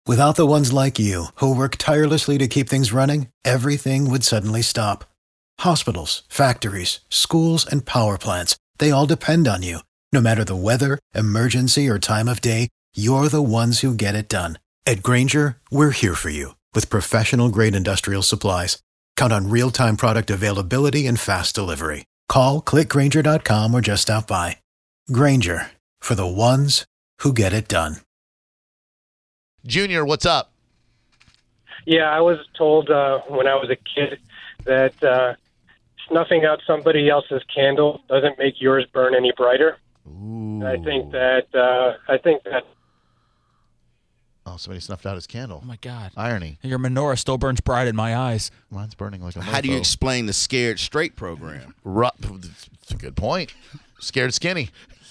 Without the ones like you, who work tirelessly to keep things running, everything would suddenly stop. Hospitals, factories, schools, and power plants, they all depend on you. No matter the weather, emergency, or time of day, you're the ones who get it done. At Grainger, we're here for you with professional-grade industrial supplies. Count on real-time product availability and fast delivery. Call, clickgrainger.com, or just stop by. Grainger, for the ones who get it done. Junior, what's up? Yeah, I was told when I was a kid that snuffing out somebody else's candle doesn't make yours burn any brighter. Ooh. And I think that. Oh, somebody snuffed out his candle. Oh, my God. Irony. Your menorah still burns bright in my eyes. Mine's burning like a mofo. How do you explain the Scared Straight program? That's a good point. Scared Skinny.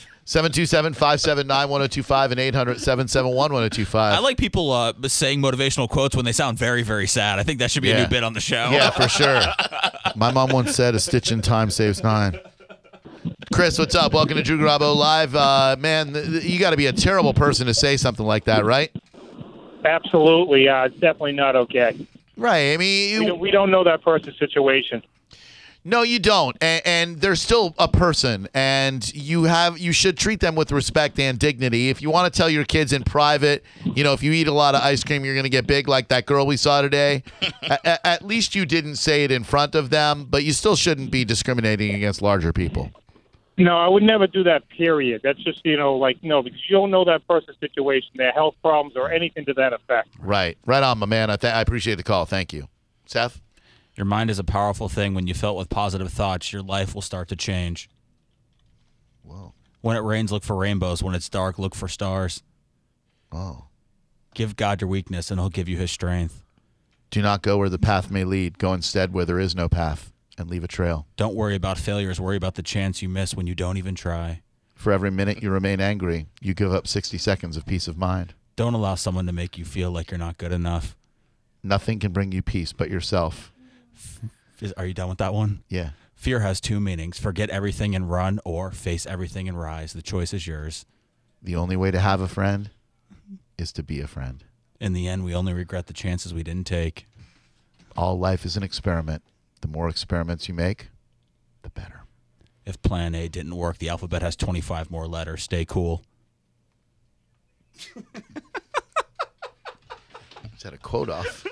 727-579-1025 and 800-771-1025. I like people saying motivational quotes when they sound very, very sad. I think that should be a new bit on the show. Yeah, for sure. My mom once said a stitch in time saves 9. Chris, what's up? Welcome to Drew Garabo Live. Man, you got to be a terrible person to say something like that, right? Absolutely. It's definitely not okay. Right. I mean, we don't know that person's situation. No, you don't, and they're still a person, and you should treat them with respect and dignity. If you want to tell your kids in private, if you eat a lot of ice cream, you're going to get big like that girl we saw today, at least you didn't say it in front of them, but you still shouldn't be discriminating against larger people. No, I would never do that, period. That's just, no, because you don't know that person's situation, their health problems, or anything to that effect. Right. Right on, my man. I appreciate the call. Thank you. Seth? Your mind is a powerful thing. When you fill it with positive thoughts, your life will start to change. Whoa. When it rains, look for rainbows. When it's dark, look for stars. Oh. Give God your weakness, and he'll give you his strength. Do not go where the path may lead. Go instead where there is no path, and leave a trail. Don't worry about failures. Worry about the chance you miss when you don't even try. For every minute you remain angry, you give up 60 seconds of peace of mind. Don't allow someone to make you feel like you're not good enough. Nothing can bring you peace but yourself. Are you done with that one? Yeah. Fear has 2 meanings. Forget everything and run, or face everything and rise. The choice is yours. The only way to have a friend is to be a friend. In the end, we only regret the chances we didn't take. All life is an experiment. The more experiments you make, the better. If plan A didn't work, the alphabet has 25 more letters. Stay cool. Just had a quote off.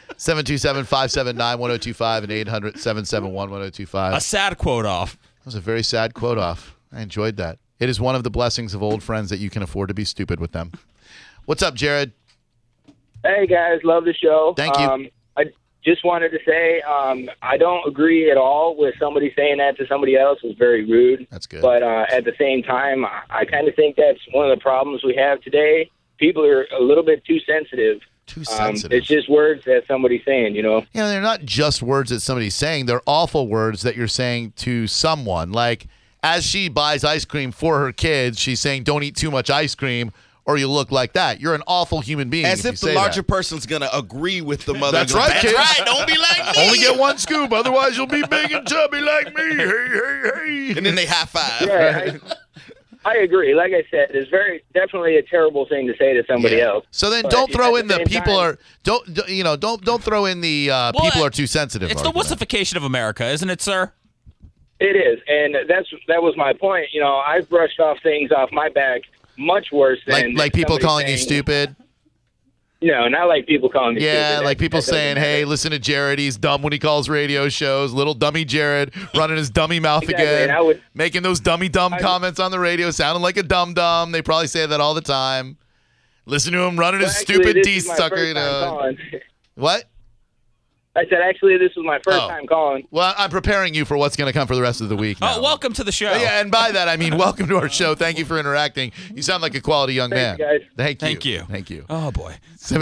727-579-1025 and 800-771-1025. A sad quote off. That was a very sad quote off. I enjoyed that. It is one of the blessings of old friends that you can afford to be stupid with them. What's up, Jared? Hey, guys. Love the show. Thank you. I just wanted to say I don't agree at all with somebody saying that to somebody else. It's very rude. That's good. But at the same time, I kind of think that's one of the problems we have today. People are a little bit too sensitive. Too sensitive. It's just words that somebody's saying, Yeah, they're not just words that somebody's saying. They're awful words that you're saying to someone. Like, as she buys ice cream for her kids, she's saying, don't eat too much ice cream or you look like that. You're an awful human being. As if the larger person's going to agree with the mother. That's right, kid. That's right. Don't be like me. Only get one scoop, otherwise you'll be big and chubby like me. Hey, hey, hey. And then they high five. Yeah, I agree. Like I said, it's definitely a terrible thing to say to somebody else. So then, but don't throw in the same people time, don't throw in the people are too sensitive. It's argument. the wussification of America, isn't it, sir? It is, and that was my point. I've brushed things off my back much worse than like people calling you saying, stupid. No, not like people calling me stupid. Yeah, like people That doesn't saying, matter. hey, listen to Jared. He's dumb when he calls radio shows. Little dummy Jared running his dummy mouth Exactly, again. and making those dummy comments on the radio, sounding like a dum-dum. They probably say that all the time. Listen to him running his stupid D-sucker. What? I said, actually, this was my first time calling. Well, I'm preparing you for what's going to come for the rest of the week now. Oh, welcome to the show. Yeah, and by that, I mean welcome to our show. Thank you for interacting. You sound like a quality young man. Thanks, guys. Thank you. Thank you. Oh, boy.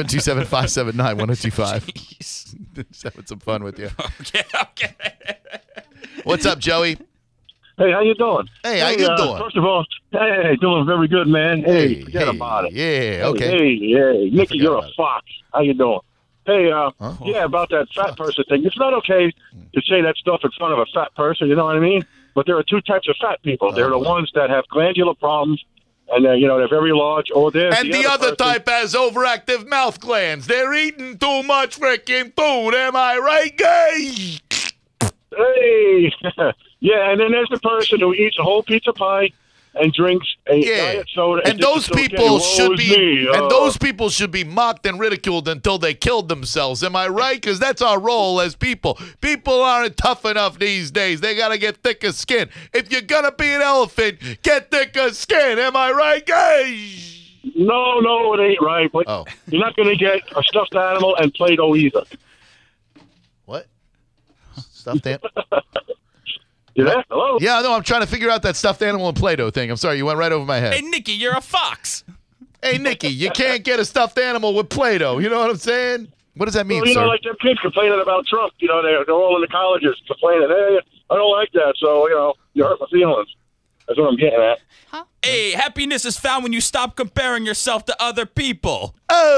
727-579-1025. Just having some fun with you. Okay. What's up, Joey? Hey, how you doing? Hey, how you doing? First of all, hey, doing very good, man. Hey, forget about it. Yeah, okay. Hey, Mickey, you're a fox. How you doing? Hey, Uh-huh. yeah, about that fat person thing. It's not okay to say that stuff in front of a fat person, you know what I mean? But there are two types of fat people. They're the ones that have glandular problems, and they're very large. Or there's And the other person. type has overactive mouth glands. They're eating too much freaking food. Am I right, guys? Hey, yeah, and then there's the person who eats a whole pizza pie and drinks a diet soda. And those thinks it's people okay. should Woe is be me. and those people should be mocked and ridiculed until they killed themselves. Am I right? Because that's our role as people. People aren't tough enough these days. They gotta get thicker skin. If you're gonna be an elephant, get thicker skin. Am I right, guys? No, it ain't right. But you're not going to get a stuffed animal and Play-Doh either. What? Stuffed animal? You there? Hello? Yeah, no, I'm trying to figure out that stuffed animal and Play-Doh thing. I'm sorry, you went right over my head. Hey, Nikki, you're a fox. Hey, Nikki, you can't get a stuffed animal with Play-Doh. You know what I'm saying? What does that mean, Well, sir? like them kids complaining about Trump. They're all in the colleges complaining, hey, I don't like that, so, you hurt my feelings. That's what I'm getting at. Hey, happiness is found when you stop comparing yourself to other people.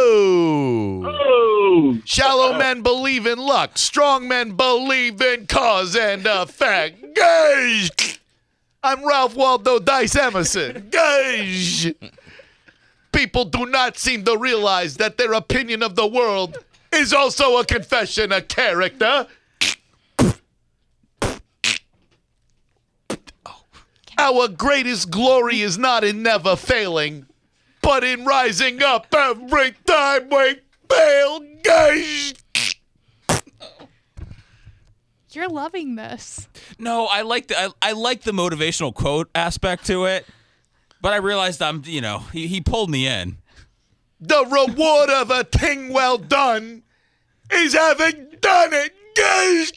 Oh! Shallow men believe in luck. Strong men believe in cause and effect. Gosh! I'm Ralph Waldo Dice Emerson. Gosh! People do not seem to realize that their opinion of the world is also a confession of character. Our greatest glory is not in never failing, but in rising up every time we fail. Gosh! You're loving this. No, I like the motivational quote aspect to it, but I realized he pulled me in. The reward of a thing well done is having done it. Gosh!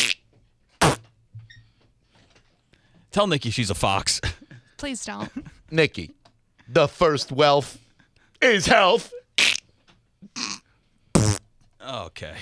Tell Nikki she's a fox. Please don't. Nikki, the first wealth is health. Okay.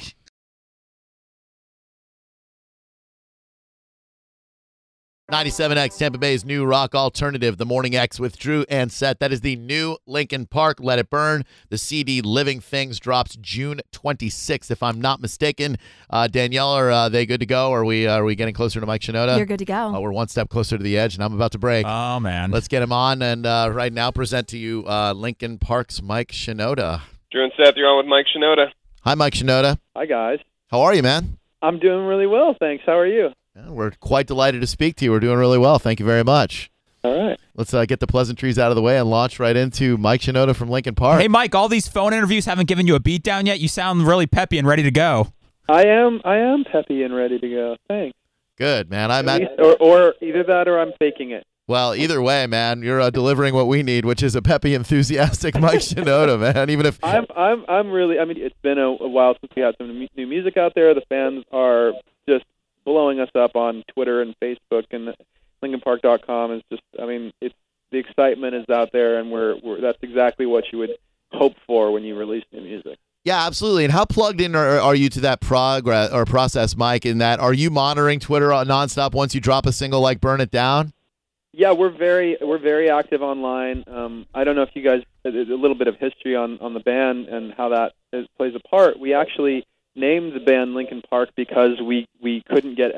97X, Tampa Bay's new rock alternative, The Morning X with Drew and Seth. That is the new Linkin Park, Let It Burn. The CD Living Things drops June 26th, if I'm not mistaken. Danielle, are they good to go? Are we getting closer to Mike Shinoda? You're good to go. We're one step closer to the edge, and I'm about to break. Oh, man. Let's get him on, and right now present to you Linkin Park's Mike Shinoda. Drew and Seth, you're on with Mike Shinoda. Hi, Mike Shinoda. Hi, guys. How are you, man? I'm doing really well, thanks. How are you? We're quite delighted to speak to you. We're doing really well. Thank you very much. All right. Let's get the pleasantries out of the way and launch right into Mike Shinoda from Linkin Park. Hey, Mike, all these phone interviews haven't given you a beat down yet? You sound really peppy and ready to go. I am peppy and ready to go. Thanks. Good, man. Or either that or I'm faking it. Well, either way, man, you're delivering what we need, which is a peppy, enthusiastic Mike Shinoda, man. Even if I'm really. I mean, it's been a while since we had some new music out there. The fans are just blowing us up on Twitter and Facebook, and LinkinPark.com is just. I mean, it's the excitement is out there, and we're that's exactly what you would hope for when you release new music. Yeah, absolutely. And how plugged in are you to that progress or process, Mike? In that, are you monitoring Twitter nonstop once you drop a single like "Burn It Down"? Yeah, we're very active online. I don't know if you guys a little bit of history on the band and how that plays a part. We actually named the band Linkin Park because we couldn't get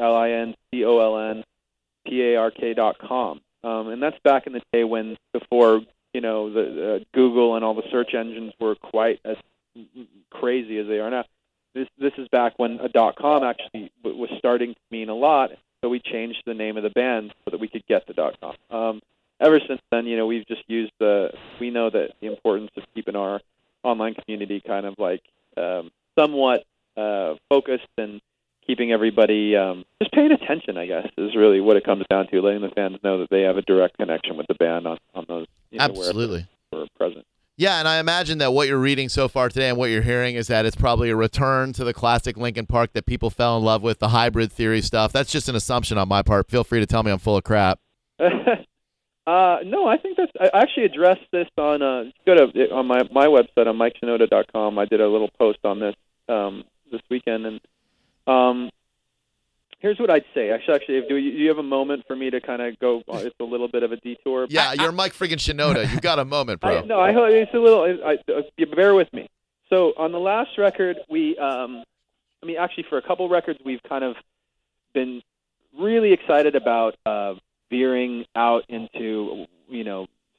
LinconPark.com, and that's back in the day before the Google and all the search engines were quite as crazy as they are now. This is back when a .com actually was starting to mean a lot. So we changed the name of the band so that we could get the .com. Ever since then, we've just used we know that the importance of keeping our online community kind of like somewhat focused and keeping everybody just paying attention, I guess, is really what it comes down to, letting the fans know that they have a direct connection with the band on those, Absolutely. where we're present. Yeah, and I imagine that what you're reading so far today and what you're hearing is that it's probably a return to the classic Linkin Park that people fell in love with, the hybrid theory stuff. That's just an assumption on my part. Feel free to tell me I'm full of crap. No, I think I actually addressed this on on my website on MikeShinoda.com. I did a little post on this this weekend, and here's what I'd say. Actually, do you have a moment for me to kind of go? It's a little bit of a detour. Yeah, you're Mike friggin' Shinoda. You've got a moment, bro. I hope it's a little. Bear with me. So on the last record, actually for a couple records, we've kind of been really excited about veering out into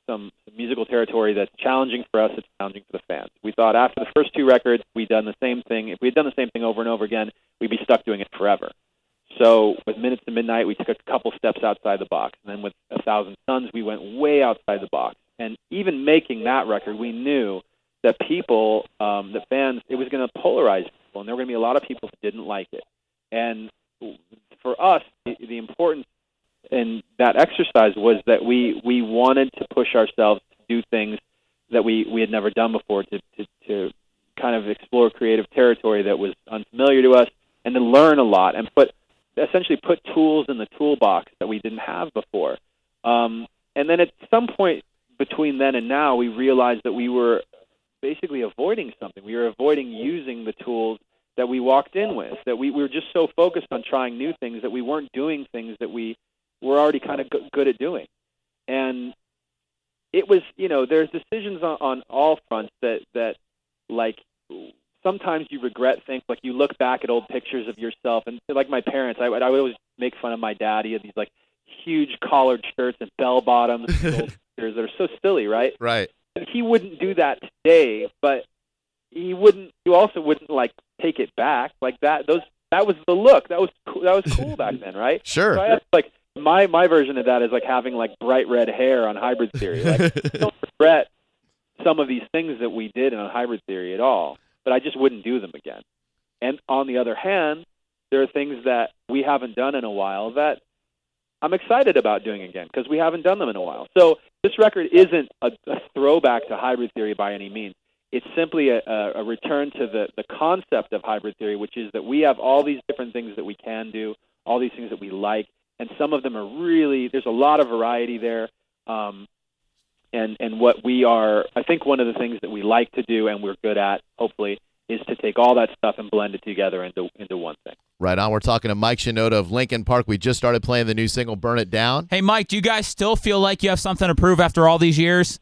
musical territory that's challenging for us. It's challenging for the fans. We thought after the first 2 records, we'd done the same thing. If we had done the same thing over and over again, we'd be stuck doing it forever. So with Minutes to Midnight, we took a couple steps outside the box. And then with 1,000 Suns, we went way outside the box. And even making that record, we knew that people, the fans, it was going to polarize people, and there were going to be a lot of people who didn't like it. And for us, the importance in that exercise was that we wanted to push ourselves to do things that we had never done before, to kind of explore creative territory that was unfamiliar to us, and to learn a lot and essentially put tools in the toolbox that we didn't have before. And then at some point between then and now, we realized that we were basically avoiding something. We were avoiding using the tools that we walked in with, that we were just so focused on trying new things that we weren't doing things that we were already kind of good at doing. And it was, there's decisions on all fronts that like, sometimes you regret things. Like you look back at old pictures of yourself, and like my parents, I would always make fun of my dad. He had these like huge collared shirts and bell bottoms, and old pictures that are so silly, right? Right. And he wouldn't do that today, but you also wouldn't like take it back like that. That was the look. That was cool back then, right? Sure. So I have, like my version of that is like having like bright red hair on Hybrid Theory. Like I don't regret some of these things that we did on Hybrid Theory at all, but I just wouldn't do them again. And on the other hand, there are things that we haven't done in a while that I'm excited about doing again because we haven't done them in a while. So this record isn't a throwback to Hybrid Theory by any means. It's simply a return to the concept of Hybrid Theory, which is that we have all these different things that we can do, all these things that we like, and some of them are really, there's a lot of variety there. And what we are, I think one of the things that we like to do and we're good at, hopefully, is to take all that stuff and blend it together into one thing. Right on. We're talking to Mike Shinoda of Linkin Park. We just started playing the new single, Burn It Down. Hey, Mike, do you guys still feel like you have something to prove after all these years?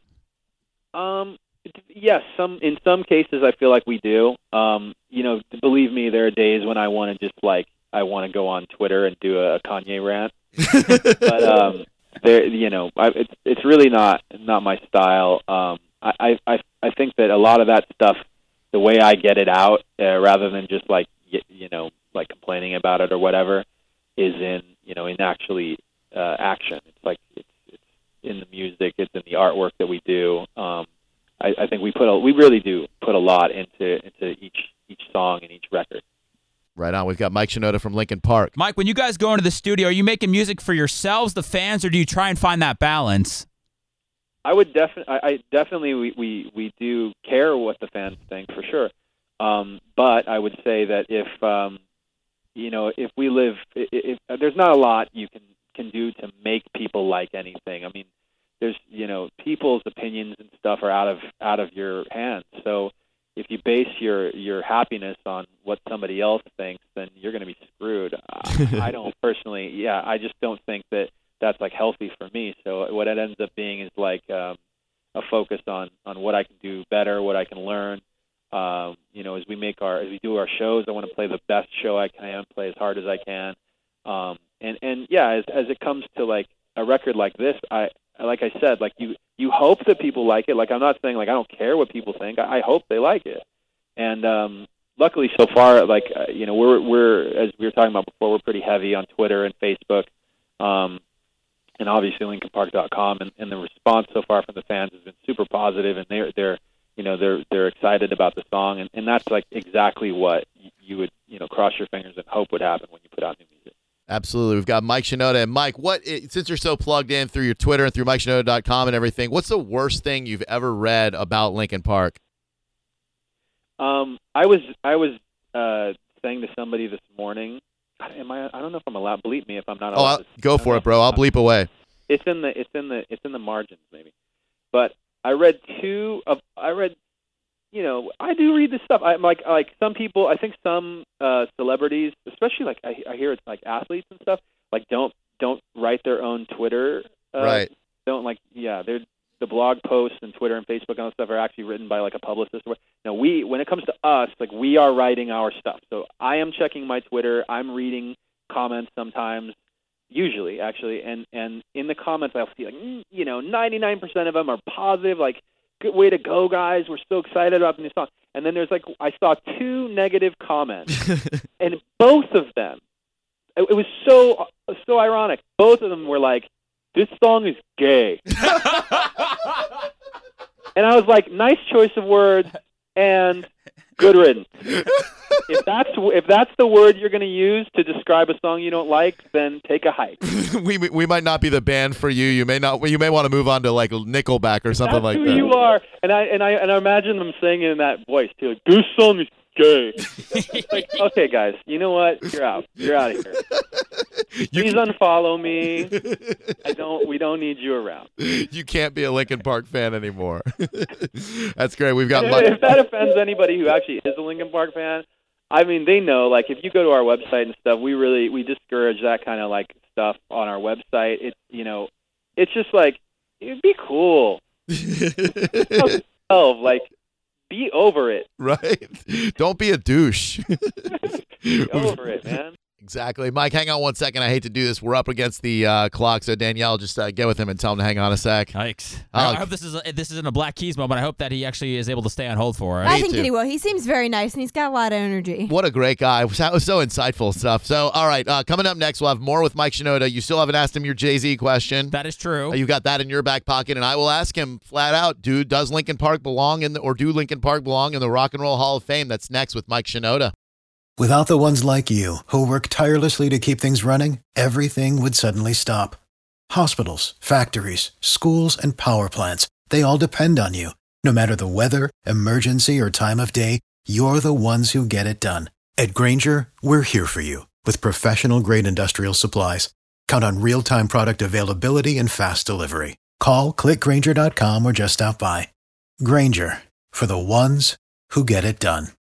Yes, in some cases I feel like we do. Believe me, there are days when I want to I want to go on Twitter and do a Kanye rant. But it's really not my style. I think that a lot of that stuff, the way I get it out, rather than just like complaining about it or whatever, is in actually action. It's like it's in the music, it's in the artwork that we do. I think we really do put a lot into each song and each record. Right on. We've got Mike Shinoda from Linkin Park. Mike, when you guys go into the studio, are you making music for yourselves, the fans, or do you try and find that balance? I would definitely we do care what the fans think for sure. But I would say that if there's not a lot you can do to make people like anything. I mean, there's people's opinions and stuff are out of your hands. So if you base your happiness on what somebody else thinks, then you're going to be screwed. I don't personally. I just don't think that that's like healthy for me. So what it ends up being is like a focus on what I can do better, what I can learn. As we do our shows, I want to play the best show I can, play as hard as I can. As it comes to like a record like this, like I said, like you hope that people like it. Like I'm not saying like I don't care what people think. I hope they like it. And luckily so far, like we're as we were talking about before, we're pretty heavy on Twitter and Facebook. And obviously LinkinPark.com, and the response so far from the fans has been super positive, and they're excited about the song, and that's like exactly what you would cross your fingers and hope would happen when you put out new music. Absolutely. We've got Mike Shinoda. And Mike, since you're so plugged in through your Twitter and through MikeShinoda.com and everything, what's the worst thing you've ever read about Linkin Park? I was saying to somebody this morning. I don't know if I'm allowed. Bleep me if I'm not allowed. Go for it, bro. I'll bleep away. It's in the margins maybe. But I read I do read this stuff. I'm like some people. I think some celebrities, especially like I hear it's like athletes and stuff, like don't write their own Twitter. Right. Don't they're the blog posts and Twitter and Facebook and all that stuff are actually written by like a publicist. Now when it comes to us, like we are writing our stuff. So I am checking my Twitter. I'm reading comments sometimes. usually actually, and in the comments I'll see 99% of them are positive, like, good way to go, guys, we're so excited about the new song. And then there's I saw 2 negative comments, and both of them, it was so ironic. Both of them were like, "This song is gay," and I was like, "Nice choice of words," and good riddance. If that's the word you're going to use to describe a song you don't like, then take a hike. we might not be the band for you. You may want to move on to like Nickelback or something like that. That's who you are, and I imagine them saying it in that voice too. Like, this song is gay. Like, okay, guys, you know what? You're out. You're out of here. Please unfollow me. We don't need you around. You can't be a Linkin Park fan anymore. That's great. We've got. If that offends anybody who actually is a Linkin Park fan, I mean, they know. Like, if you go to our website and stuff, we discourage that kind of like stuff on our website. It's just like, it'd be cool. Like, be over it. Right. Don't be a douche. Be over it, man. Exactly. Mike, hang on one second. I hate to do this. We're up against the clock, so Danielle, just get with him and tell him to hang on a sec. Yikes. I hope this isn't a Black Keys moment. I hope that he actually is able to stay on hold for it. I think that he will. He seems very nice, and he's got a lot of energy. What a great guy. That was so insightful stuff. So, all right, coming up next, we'll have more with Mike Shinoda. You still haven't asked him your Jay-Z question. That is true. You got that in your back pocket, and I will ask him flat out, dude, does Linkin Park belong do Linkin Park belong in the Rock and Roll Hall of Fame? That's next with Mike Shinoda. Without the ones like you, who work tirelessly to keep things running, everything would suddenly stop. Hospitals, factories, schools, and power plants, they all depend on you. No matter the weather, emergency, or time of day, you're the ones who get it done. At Grainger, we're here for you with professional-grade industrial supplies. Count on real-time product availability and fast delivery. Call, click Grainger.com, or just stop by. Grainger, for the ones who get it done.